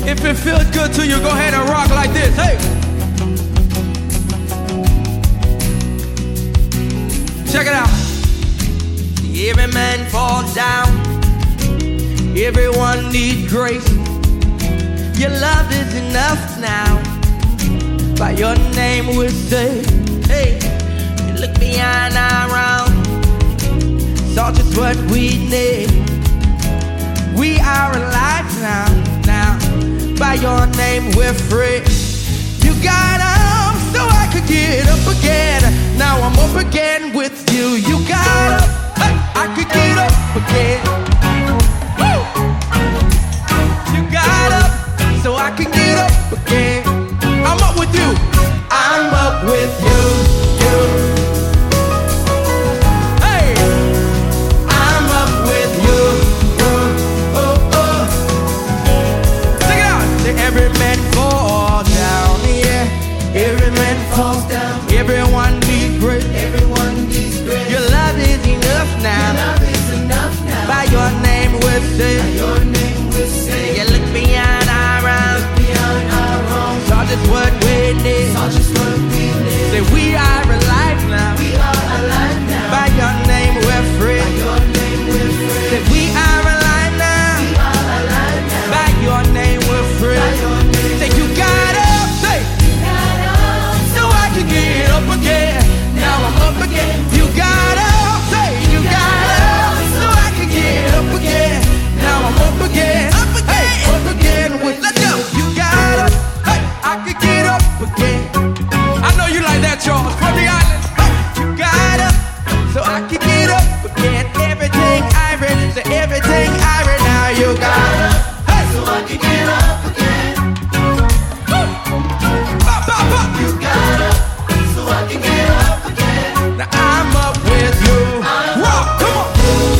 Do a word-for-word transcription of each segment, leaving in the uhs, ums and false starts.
If it feels good to you, go ahead and rock like this. Hey! Check it out. Every man falls down. Everyone needs grace. Your love is enough now. By your name we're saved. Hey, you look behind our round. Saw just what we need. We are alive now. Now, by your name we're free. You got up so I could get up again. Now I'm up again with you. You got up, hey, I could get up again. Woo! You got up so I can get up again. I'm up with you. I'm up with you. You. Hey, I'm up with you. Oh, oh, oh. Check it out. Every man falls down. Yeah. Every man falls down. Everyone needs grace. Everyone needs grace. Your love is enough now. Your love is enough now. By your name we're saved. By your name we're saved. You look beyond our wrongs. Look beyond our wrongs. Saw just what we need. Saw just what we need. Say we are alive now. We are alive now. By your name we're free. By your name we're free. Say we are alive now. We are alive now. By your name we're free. By your name. Say you got up. Say you got up. So I can get up again. Now I'm up again. You got up. Say you got up. So I can get up again. Now I'm up again. Up again. Hey, up again with let's go. You got up. Hey, I could get up again. I know you like that, Charles. From the island. Hey, you got up. So I can get up again. Everything I read. So everything I read. Now you got up. Hey, so I can get up again. Woo. Pop, pop, pop. You got up. So I can get up again. Now I'm up with you. Whoa, come on.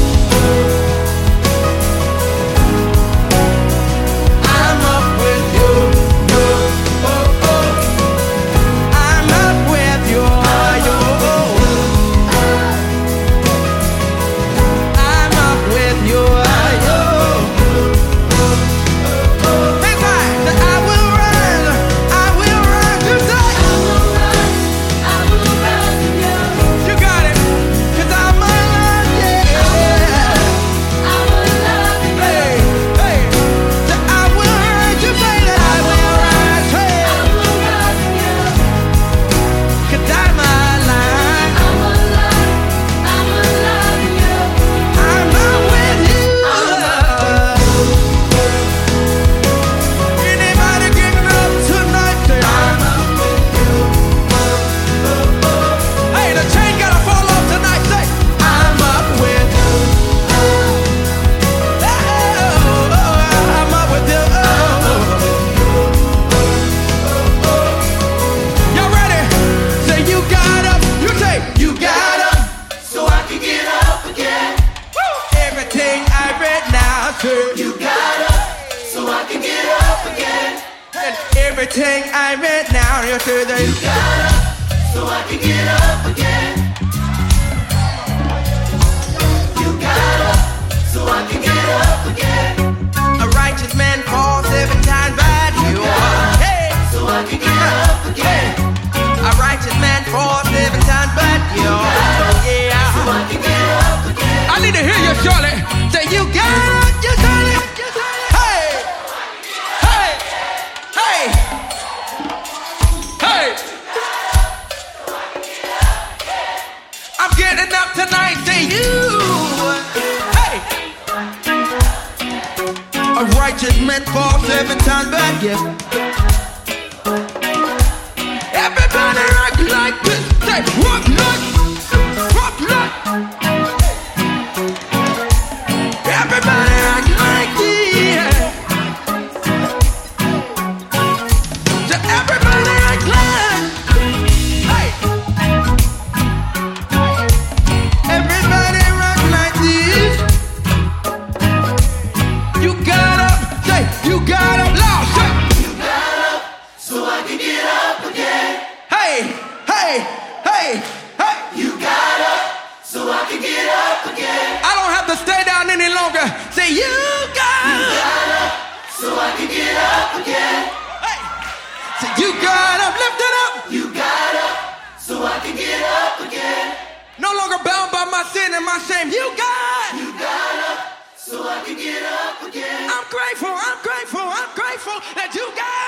I'm up with you. Oh, oh, oh. I'm up with you. You. I'm up with you. You. Big time that I will run. I will run today. I will run to you. You got it. Cause I'm alive, yeah. I will love you. Hey, hey. That I will run to say that I will run. Hey. I will run to you. Cause I'm alive. I will love. I will love you. I'm up with you. Anybody getting up tonight? Say I'm up with you. Hey, the chain gotta fall off tonight. Say I'm up with you. Oh, I'm up with you. Y'all ready? Say you got up. You say you got up. So I can get up again. Everything I read now, sir. You got up. So I can get up again. And everything I read now, you say that You got up. So I can get up again. You got up. So I can get up again. a righteous man falls seven times, but you are. Hey, So I can get up again. a righteous man falls seven times, but you are. So Yeah. I can get up again. I need to hear you, Charlotte. Say you got up, you got it. Hey, hey, hey, hey. I'm getting up tonight. Say you. Hey. A righteous man falls seven times, but yeah. Everybody act like this. Say rock like, rock like. Everybody act like this. So everybody act like. Hey. Everybody rock like this. You got up. Say you got up loud. Say. You got up. So I can get up again. Hey, hey, hey, hey. You got up. So I can get up again. I don't have to stay down any longer. Say you got. Got up. So I can get up again. Hey, so you got up, lift it up. You got up so I can get up again. No longer bound by my sin and my shame. You got. You got up so I can get up again. I'm grateful, I'm grateful, I'm grateful that you got